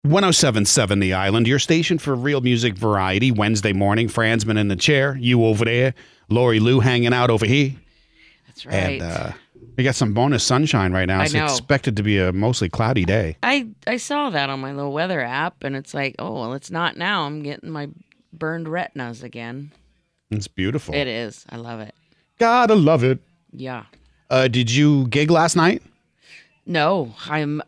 1077 The Island, your station for real music variety. Wednesday morning, Fransman in the chair, you over there, Lori Lou hanging out over here. That's right. And we got some bonus sunshine right now. It's expected to be a mostly cloudy day. I saw that on my little weather app, and it's like, oh, well, it's not now. I'm getting my burned retinas again. It's beautiful. It is. I love it. Gotta love it. Yeah. Did you gig last night? No, I'm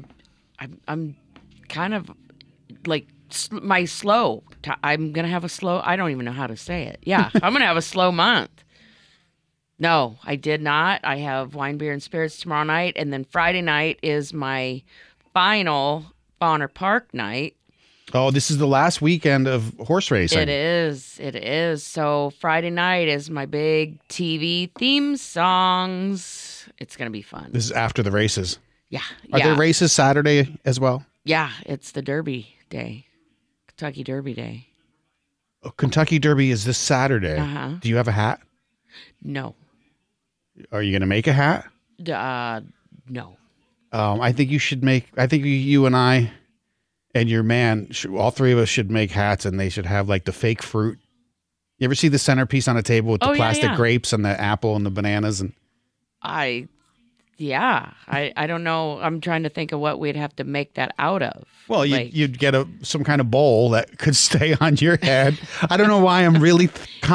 kind of like my slow. I'm gonna have a slow. I don't even know how to say it. Yeah, I'm gonna have a slow month. No, I did not. I have wine, beer, and spirits tomorrow night, and then Friday night is my final Bonner Park night. Oh, this is the last weekend of horse racing. It is. It is. So Friday night is my big TV theme songs. It's gonna be fun. This is after the races. Yeah. Are there races Saturday as well? Yeah, it's the Derby day, Kentucky Derby day. Oh, Kentucky Derby is this Saturday. Uh-huh. Do you have a hat? No. Are you going to make a hat? No. I think you should make. I think you and I, and your man, all three of us should make hats, and they should have like the fake fruit. You ever see the centerpiece on a table with the plastic grapes and the apple and the bananas and? I don't know. I'm trying to think of what we'd have to make that out of. Well, you'd get some kind of bowl that could stay on your head. I don't know why I'm really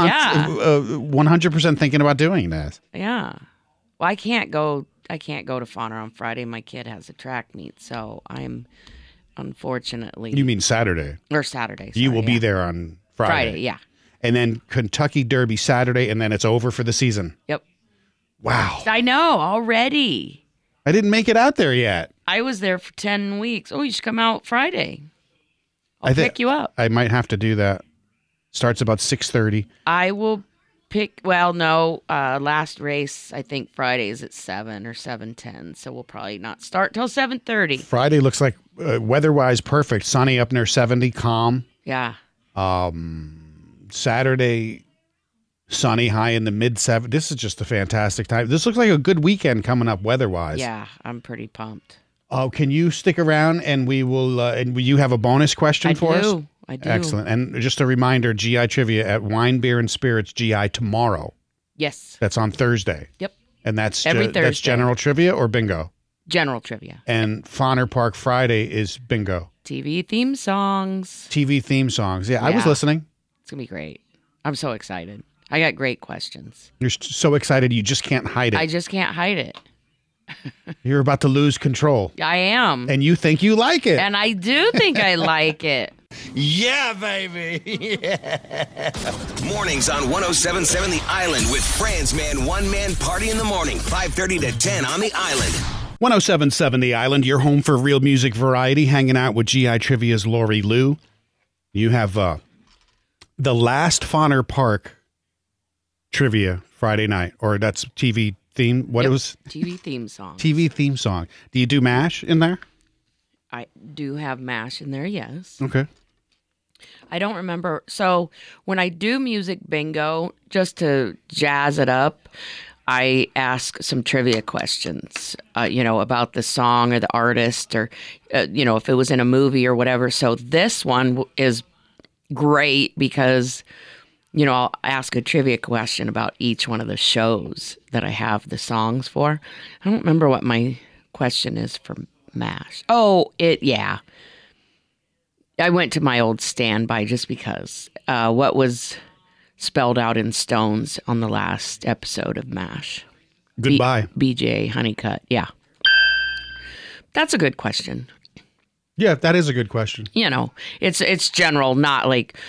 100% thinking about doing that. Yeah. Well, I can't go to Fauner on Friday. My kid has a track meet, so I'm unfortunately. You mean Saturday? Or Saturday. You will be there on Friday. Friday, yeah. And then Kentucky Derby Saturday, and then it's over for the season. Yep. Wow. I know, already. I didn't make it out there yet. I was there for 10 weeks. Oh, you should come out Friday. I'll pick you up. I might have to do that. Starts about 6:30. I will pick, last race, I think Friday is at 7 or 7:10, so we'll probably not start till 7:30. Friday looks like weather-wise perfect. Sunny up near 70, calm. Yeah. Saturday, sunny, high in the mid-70s. This is just a fantastic time. This looks like a good weekend coming up weather-wise. Yeah, I'm pretty pumped. Oh, can you stick around and we will? And you have a bonus question for us? I do. Excellent. And just a reminder: GI trivia at Wine, Beer, and Spirits GI tomorrow. Yes. That's on Thursday. Yep. And that's every Thursday. That's general trivia or bingo. General trivia. And Fauner Park Friday is bingo. TV theme songs. TV theme songs. Yeah, I was listening. It's gonna be great. I'm so excited. I got great questions. You're so excited you just can't hide it. I just can't hide it. You're about to lose control. I am. And you think you like it. And I do think I like it. Yeah, baby. Yeah. Mornings on 1077 The Island with Fransman One Man Party in the Morning, 5:30 to 10 on The Island. 1077 The Island, your home for real music variety, hanging out with GI Trivia's Lori Lou. You have the last Fauner Park trivia Friday night, or that's TV theme. What it was? TV theme song. TV theme song. Do you do MASH in there? I do have MASH in there, yes. Okay. I don't remember. So when I do music bingo, just to jazz it up, I ask some trivia questions, about the song or the artist or, if it was in a movie or whatever. So this one is great because, I'll ask a trivia question about each one of the shows that I have the songs for. I don't remember what my question is for MASH. Oh, I went to my old standby just because. What was spelled out in stones on the last episode of MASH? Goodbye. BJ Honeycutt. Yeah. That's a good question. Yeah, that is a good question. It's general, not like,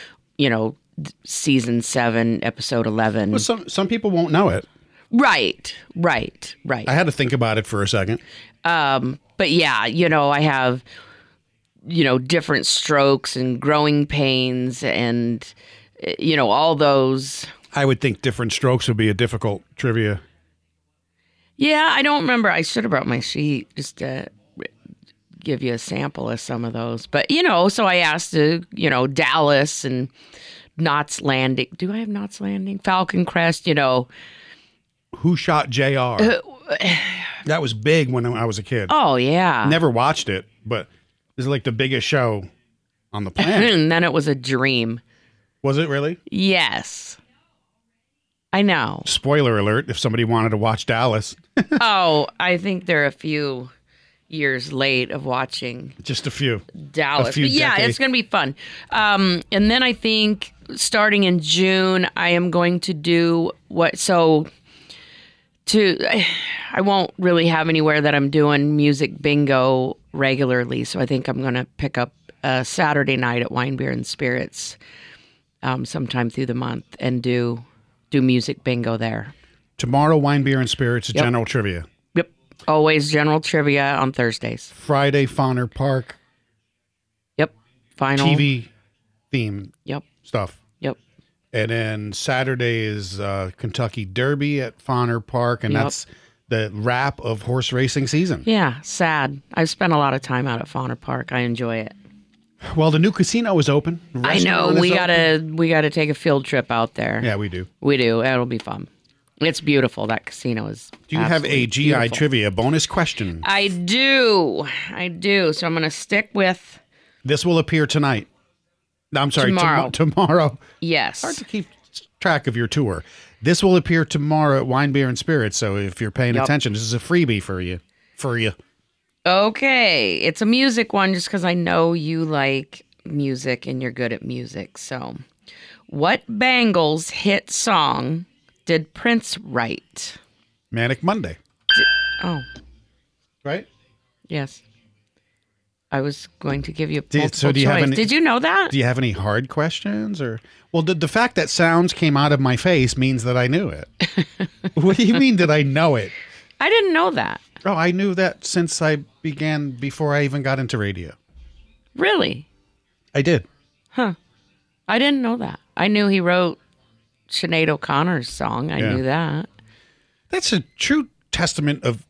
season 7, episode 11. Well, some people won't know it. Right. I had to think about it for a second. But yeah, I have, different strokes and growing pains and, all those. I would think different strokes would be a difficult trivia. Yeah, I don't remember. I should have brought my sheet just to give you a sample of some of those. But, so I asked, Dallas and Knots Landing. Do I have Knots Landing? Falcon Crest, Who Shot JR? That was big when I was a kid. Oh, yeah. Never watched it, but This is like the biggest show on the planet. And then it was a dream. Was it really? Yes. I know. Spoiler alert, if somebody wanted to watch Dallas. Oh, I think they're a few years late of watching Just a few. Dallas. A few But yeah, decades. it's going to be fun. And then I think starting in June, I am going to do I won't really have anywhere that I'm doing music bingo regularly. So I think I'm going to pick up a Saturday night at Wine, Beer, and Spirits sometime through the month and do music bingo there. Tomorrow, Wine, Beer, and Spirits, Yep. general trivia. Yep. Always general trivia on Thursdays. Friday, Fauner Park, Yep. Final. TV theme Yep. stuff. Yep. And then Saturday is Kentucky Derby at Fauner Park, and Yep. that's the wrap of horse racing season. Yeah. Sad. I've spent a lot of time out at Fauner Park. I enjoy it. Well, the new casino is open. The I know. restaurant is We open. gotta take a field trip out there. Yeah, we do. We do. It'll be fun. It's beautiful. That casino is. Do you have a absolutely GI beautiful. trivia bonus question? I do. So I'm going to stick with This will appear tonight. No, I'm sorry, Tomorrow. tomorrow. yes. Hard to keep track of your tour. This will appear tomorrow at Wine, Beer, and Spirits. So if you're paying Yep. attention, this is a freebie for you. Okay. It's a music one just because I know you like music and you're good at music. So, what Bangles hit song did Prince write? Manic Monday, Oh, right? yes. I was going to give you Do multiple you have choice. any- Did you know that? Do you have any hard questions? Or well, the fact that sounds came out of my face means that I knew it. What do you mean, did I know it? I didn't know that. Oh, I knew that since I began, before I even got into radio. Really? I did. I didn't know that. I knew he wrote Sinead O'Connor's song. I Yeah. knew that. That's a true testament of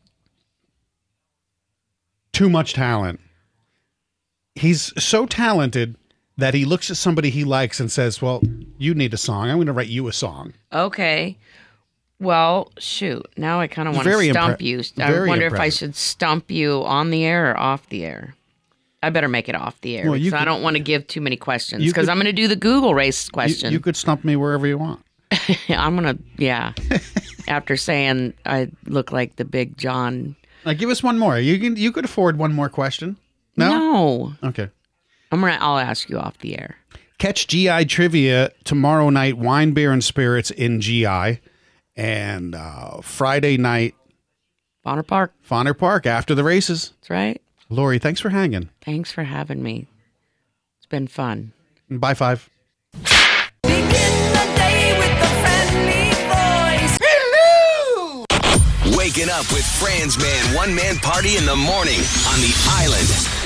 too much talent. He's so talented that he looks at somebody he likes and says, well, you need a song. I'm going to write you a song. Okay. Well, shoot. Now I kind of want Very to stump impre- you. I very wonder if I impressive. should stump you on the air or off the air. I better make it off the air Well, you because I could- don't want to give too many questions you because could- I'm going to do the Google race You, question. you could stump me wherever you want. I'm going to, yeah. After saying I look like the Big John. Give us one more. You could afford one more question. No? Okay. I'll ask you off the air. Catch GI Trivia tomorrow night, Wine, Beer, and Spirits in GI. And Friday night, Bonner Park. Fauner Park after the races. That's right. Lori, thanks for hanging. Thanks for having me. It's been fun. Bye, 5. Begin the day with a friendly voice. Waking up with Franz Man, one man party in the morning on the island.